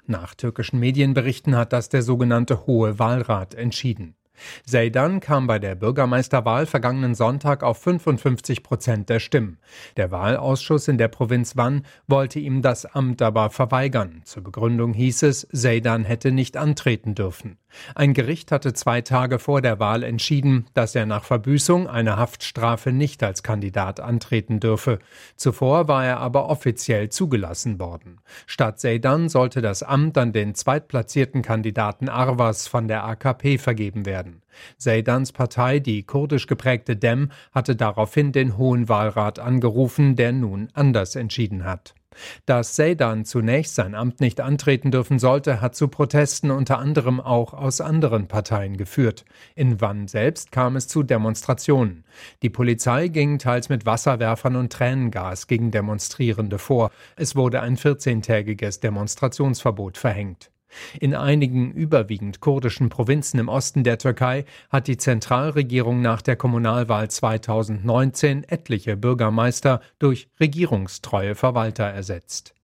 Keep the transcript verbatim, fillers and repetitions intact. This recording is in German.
Nach türkischen Medienberichten hat das der sogenannte Hohe Wahlrat entschieden. Seydan kam bei der Bürgermeisterwahl vergangenen Sonntag auf fünfundfünfzig Prozent der Stimmen. Der Wahlausschuss in der Provinz Van wollte ihm das Amt aber verweigern. Zur Begründung hieß es, Seydan hätte nicht antreten dürfen. Ein Gericht hatte zwei Tage vor der Wahl entschieden, dass er nach Verbüßung einer Haftstrafe nicht als Kandidat antreten dürfe. Zuvor war er aber offiziell zugelassen worden. Statt Seydan sollte das Amt an den zweitplatzierten Kandidaten Arvas von der A K P vergeben werden. Seydans Partei, die kurdisch geprägte Dem, hatte daraufhin den Hohen Wahlrat angerufen, der nun anders entschieden hat. Dass Seydan zunächst sein Amt nicht antreten dürfen sollte, hat zu Protesten unter anderem auch aus anderen Parteien geführt. In Van selbst kam es zu Demonstrationen. Die Polizei ging teils mit Wasserwerfern und Tränengas gegen Demonstrierende vor. Es wurde ein vierzehntägiges Demonstrationsverbot verhängt. In einigen überwiegend kurdischen Provinzen im Osten der Türkei hat die Zentralregierung nach der Kommunalwahl zweitausendneunzehn etliche Bürgermeister durch regierungstreue Verwalter ersetzt.